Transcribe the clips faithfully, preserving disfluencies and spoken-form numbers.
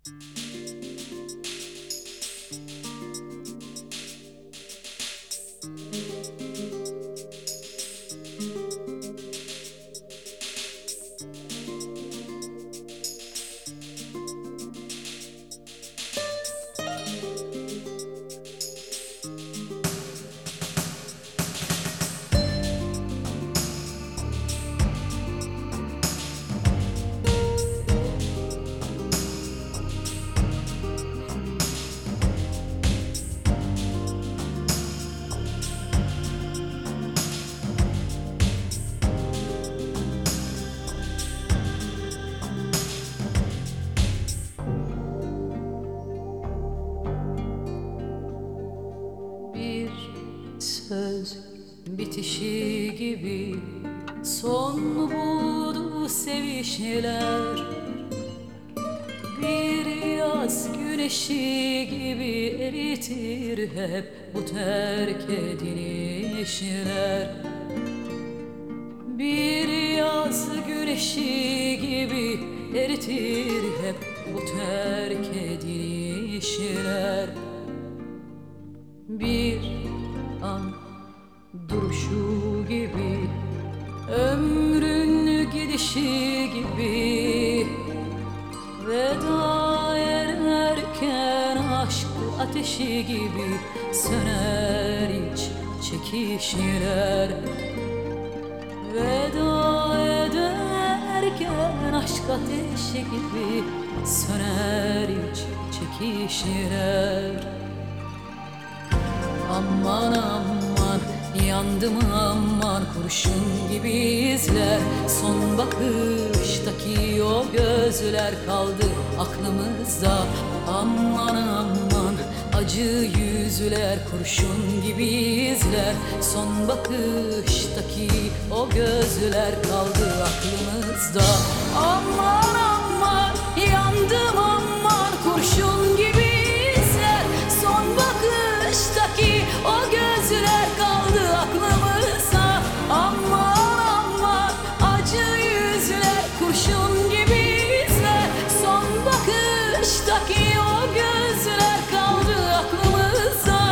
Söz bitişi gibi son buldu sevişler. Bir yaz güneşi gibi eritir hep bu terk edilişler. Bir yaz güneşi gibi eritir hep bu terk edilişler. Bir an duruşu gibi, ömrün gidişi gibi, veda ederken aşk ateşi gibi söner iç çekişler. Veda ederken aşk ateşi gibi söner iç çekişler. Aman aman yandım aman, kurşun gibi izler son bakıştaki o gözler kaldı aklımızda. Aman aman acı yüzler, kurşun gibi izler son bakıştaki o gözler kaldı aklımızda. Aman aman yandım aman, kurşun gibi izler son bakıştaki o gözler kaldı aklımızda. Aman aman acı yüzler, kurşun gibi izler son bakıştaki o gözler kaldı aklımızda.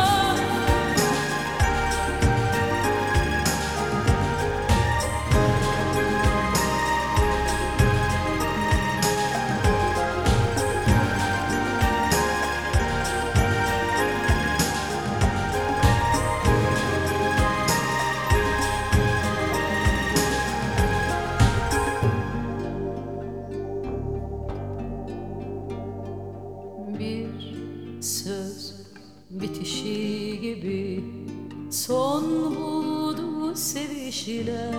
Söz bitişi gibi son buldu sevişler.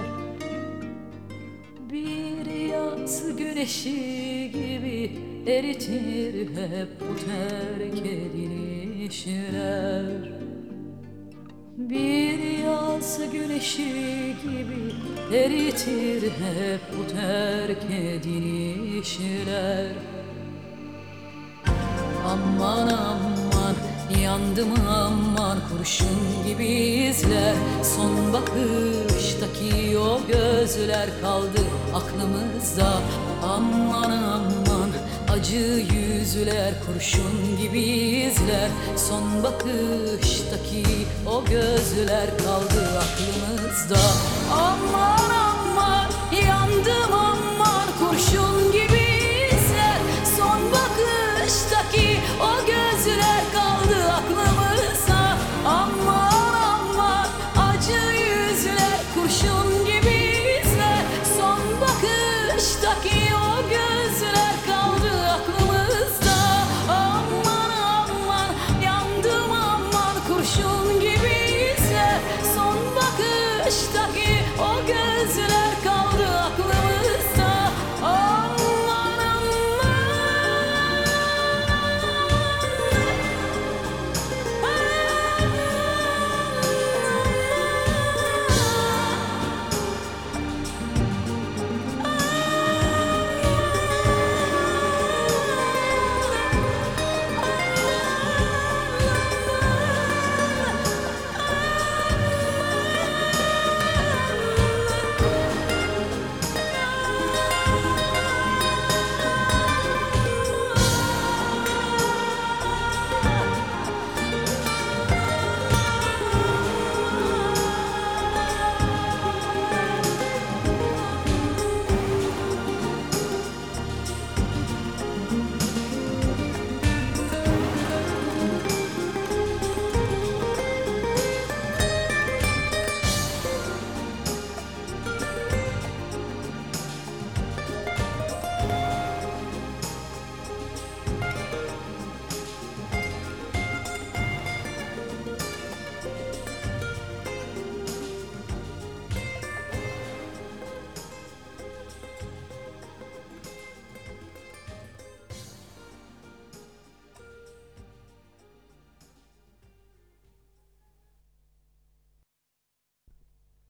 Bir yaz güneşi gibi eritir hep bu terk edilişler. Bir yaz güneşi gibi eritir hep bu terk edilişler. Aman aman yandım aman, kurşun gibi izler son bakıştaki o gözler kaldı aklımızda. Aman aman acı yüzler, kurşun gibi izler son bakıştaki o gözler kaldı aklımızda. Aman aman